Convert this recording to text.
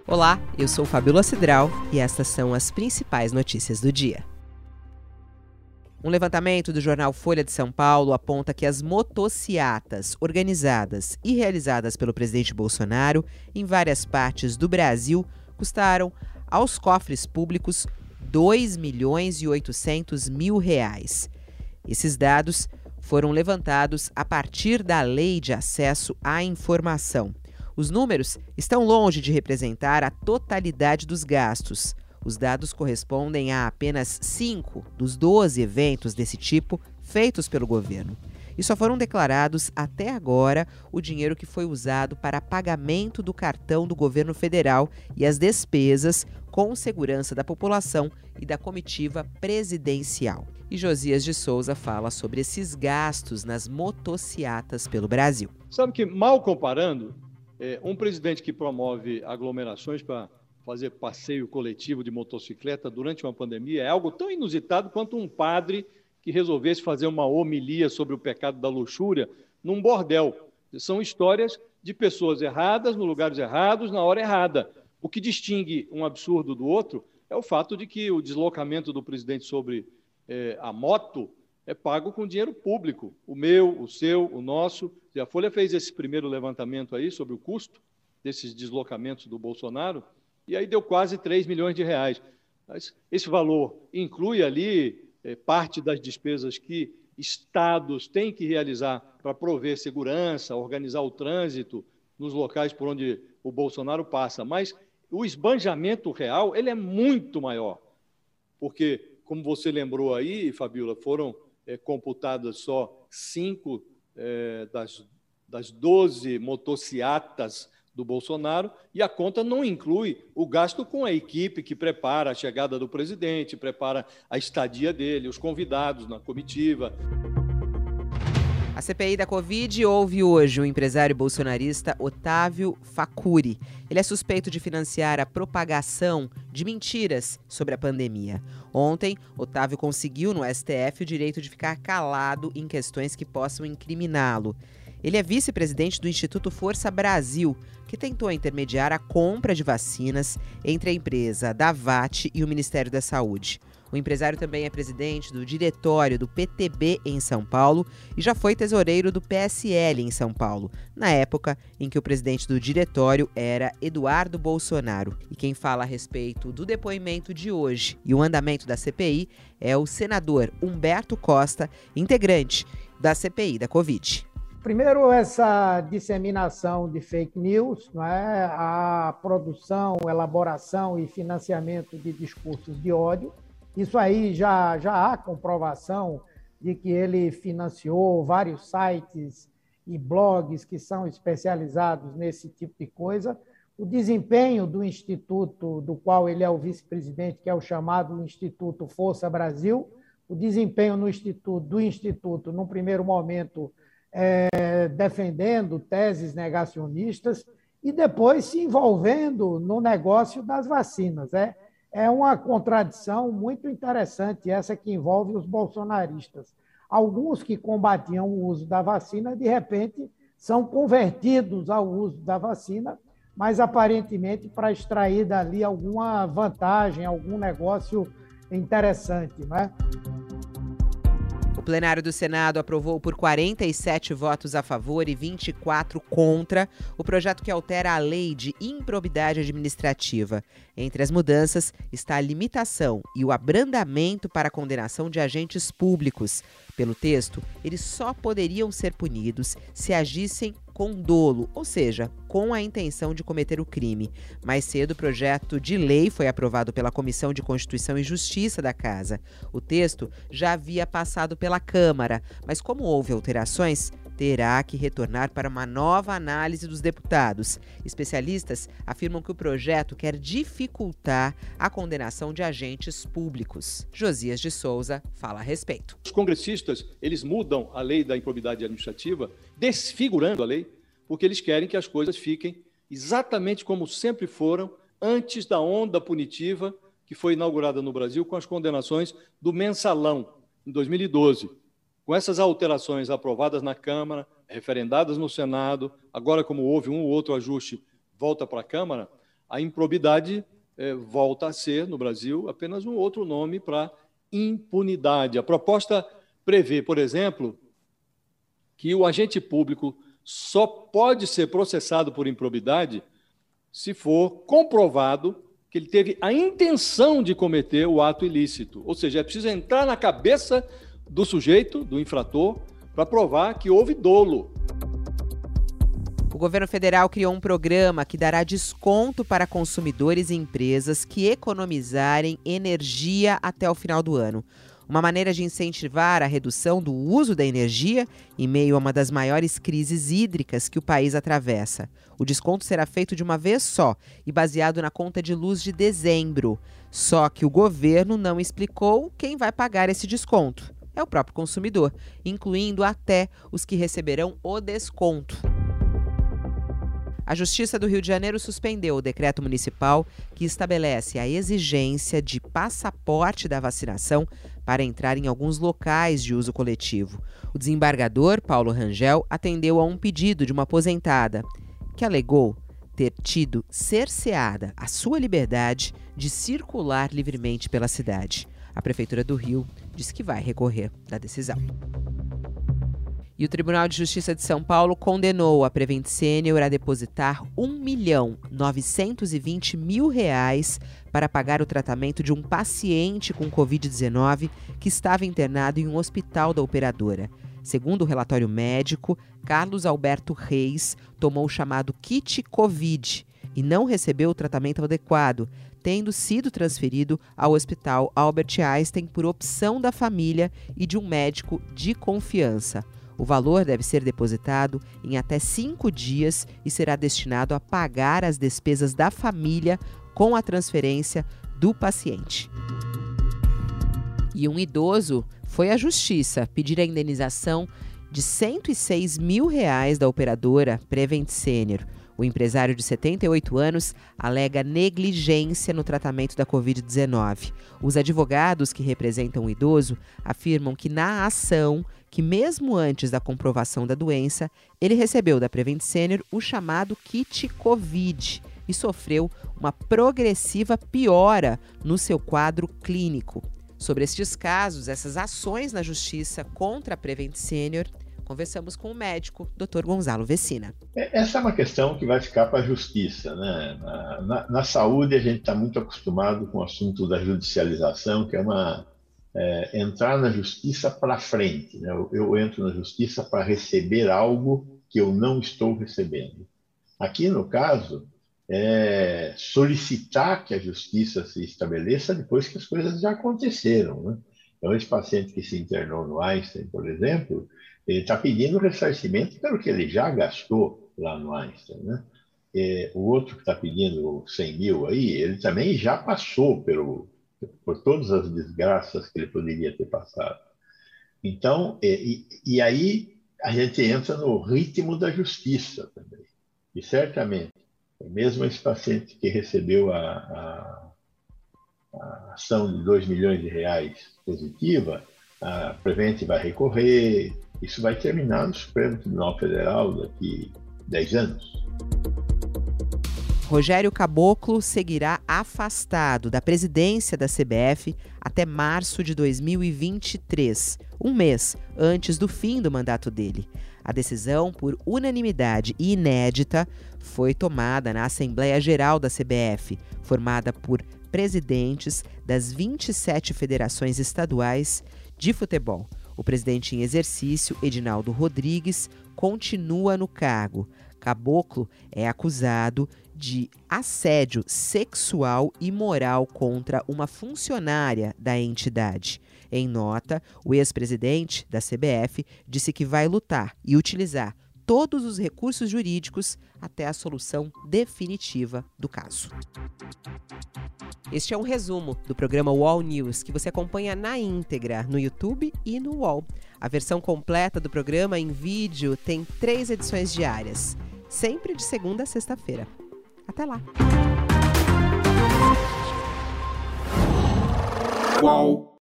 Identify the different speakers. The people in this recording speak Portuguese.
Speaker 1: Olá, eu sou Fabíola Cidral e estas são as principais notícias do dia. Um levantamento do jornal Folha de São Paulo aponta que as motociatas organizadas e realizadas pelo presidente Bolsonaro em várias partes do Brasil custaram aos cofres públicos R$ 2.800.000. Esses dados foram levantados a partir da Lei de Acesso à Informação. Os números estão longe de representar a totalidade dos gastos. Os dados correspondem a apenas 5 dos 12 eventos desse tipo feitos pelo governo. E só foram declarados até agora o dinheiro que foi usado para pagamento do cartão do governo federal e as despesas com segurança da população e da comitiva presidencial. E Josias de Souza fala sobre esses gastos nas motociatas pelo Brasil.
Speaker 2: Sabe que, mal comparando, um presidente que promove aglomerações para fazer passeio coletivo de motocicleta durante uma pandemia é algo tão inusitado quanto um padre que resolvesse fazer uma homilia sobre o pecado da luxúria num bordel. São histórias de pessoas erradas, nos lugares errados, na hora errada. O que distingue um absurdo do outro é o fato de que o deslocamento do presidente sobre a moto é pago com dinheiro público, o meu, o seu, o nosso. A Folha fez esse primeiro levantamento aí sobre o custo desses deslocamentos do Bolsonaro, e aí deu quase 3 milhões de reais. Mas esse valor inclui ali parte das despesas que estados têm que realizar para prover segurança, organizar o trânsito nos locais por onde o Bolsonaro passa. Mas o esbanjamento real ele é muito maior, porque, como você lembrou aí, Fabíola, foram computadas só 5 das 12 motociatas do Bolsonaro, e a conta não inclui o gasto com a equipe que prepara a chegada do presidente, prepara a estadia dele, os convidados na comitiva.
Speaker 1: A CPI da Covid ouve hoje o empresário bolsonarista Otávio Facuri. Ele é suspeito de financiar a propagação de mentiras sobre a pandemia. Ontem, Otávio conseguiu no STF o direito de ficar calado em questões que possam incriminá-lo. Ele é vice-presidente do Instituto Força Brasil, que tentou intermediar a compra de vacinas entre a empresa Davat e o Ministério da Saúde. O empresário também é presidente do diretório do PTB em São Paulo e já foi tesoureiro do PSL em São Paulo, na época em que o presidente do diretório era Eduardo Bolsonaro. E quem fala a respeito do depoimento de hoje e o andamento da CPI é o senador Humberto Costa, integrante da CPI da Covid.
Speaker 3: Primeiro, essa disseminação de fake news, não é? A produção, elaboração e financiamento de discursos de ódio. Isso aí já há comprovação de que ele financiou vários sites e blogs que são especializados nesse tipo de coisa. O desempenho do instituto, do qual ele é o vice-presidente, que é o chamado Instituto Força Brasil, o desempenho do instituto, num primeiro momento, defendendo teses negacionistas e depois se envolvendo no negócio das vacinas. É uma contradição muito interessante essa que envolve os bolsonaristas. Alguns que combatiam o uso da vacina, de repente, são convertidos ao uso da vacina, mas aparentemente para extrair dali alguma vantagem, algum negócio interessante, não é?
Speaker 1: O plenário do Senado aprovou por 47 votos a favor e 24 contra o projeto que altera a lei de improbidade administrativa. Entre as mudanças está a limitação e o abrandamento para a condenação de agentes públicos. Pelo texto, eles só poderiam ser punidos se agissem com dolo, ou seja, com a intenção de cometer o crime. Mais cedo, o projeto de lei foi aprovado pela Comissão de Constituição e Justiça da Casa. O texto já havia passado pela Câmara, mas como houve alterações, terá que retornar para uma nova análise dos deputados. Especialistas afirmam que o projeto quer dificultar a condenação de agentes públicos. Josias de Souza fala a respeito.
Speaker 2: Os congressistas, eles mudam a lei da improbidade administrativa, desfigurando a lei, porque eles querem que as coisas fiquem exatamente como sempre foram antes da onda punitiva que foi inaugurada no Brasil com as condenações do mensalão, em 2012. Com essas alterações aprovadas na Câmara, referendadas no Senado, agora como houve um ou outro ajuste, volta para a Câmara, a improbidade volta a ser, no Brasil, apenas um outro nome para impunidade. A proposta prevê, por exemplo, que o agente público só pode ser processado por improbidade se for comprovado que ele teve a intenção de cometer o ato ilícito. Ou seja, é preciso entrar na cabeça do sujeito, do infrator, para provar que houve dolo.
Speaker 1: O governo federal criou um programa que dará desconto para consumidores e empresas que economizarem energia até o final do ano. Uma maneira de incentivar a redução do uso da energia em meio a uma das maiores crises hídricas que o país atravessa. O desconto será feito de uma vez só e baseado na conta de luz de dezembro. Só que o governo não explicou quem vai pagar esse desconto. É o próprio consumidor, incluindo até os que receberão o desconto. A Justiça do Rio de Janeiro suspendeu o decreto municipal que estabelece a exigência de passaporte da vacinação para entrar em alguns locais de uso coletivo. O desembargador, Paulo Rangel, atendeu a um pedido de uma aposentada, que alegou ter tido cerceada a sua liberdade de circular livremente pela cidade. A Prefeitura do Rio disse que vai recorrer da decisão. E o Tribunal de Justiça de São Paulo condenou a Prevent Senior a depositar R$ 1.920.000 para pagar o tratamento de um paciente com Covid-19 que estava internado em um hospital da operadora. Segundo o relatório médico, Carlos Alberto Reis tomou o chamado kit Covid e não recebeu o tratamento adequado, tendo sido transferido ao Hospital Albert Einstein por opção da família e de um médico de confiança. O valor deve ser depositado em até 5 dias e será destinado a pagar as despesas da família com a transferência do paciente. E um idoso foi à Justiça pedir a indenização de R$ 106 mil da operadora Prevent Senior. O empresário de 78 anos alega negligência no tratamento da Covid-19. Os advogados que representam o idoso afirmam que na ação, que mesmo antes da comprovação da doença, ele recebeu da Prevent Senior o chamado kit Covid e sofreu uma progressiva piora no seu quadro clínico. Sobre estes casos, essas ações na Justiça contra a Prevent Senior, conversamos com o médico, Dr. Gonzalo Vecina.
Speaker 4: Essa é uma questão que vai ficar para a Justiça, né? Na saúde, a gente está muito acostumado com o assunto da judicialização, que é entrar na Justiça para frente, né? Eu entro na Justiça para receber algo que eu não estou recebendo. Aqui, no caso, é solicitar que a Justiça se estabeleça depois que as coisas já aconteceram, né? Então, esse paciente que se internou no Einstein, por exemplo, ele está pedindo ressarcimento pelo que ele já gastou lá no Einstein, né? O outro que está pedindo 100 mil aí, ele também já passou por todas as desgraças que ele poderia ter passado. Então, e aí a gente entra no ritmo da justiça também. E certamente, mesmo esse paciente que recebeu a ação de 2 milhões de reais positiva, a Prevent vai recorrer. Isso vai terminar no Supremo Tribunal Federal daqui 10 anos.
Speaker 1: Rogério Caboclo seguirá afastado da presidência da CBF até março de 2023, um mês antes do fim do mandato dele. A decisão, por unanimidade e inédita, foi tomada na Assembleia Geral da CBF, formada por presidentes das 27 federações estaduais de futebol. O presidente em exercício, Edinaldo Rodrigues, continua no cargo. Caboclo é acusado de assédio sexual e moral contra uma funcionária da entidade. Em nota, o ex-presidente da CBF disse que vai lutar e utilizar todos os recursos jurídicos até a solução definitiva do caso. Este é um resumo do programa UOL News, que você acompanha na íntegra no YouTube e no UOL. A versão completa do programa em vídeo tem 3 edições diárias, sempre de segunda a sexta-feira. Até lá!
Speaker 5: UOL.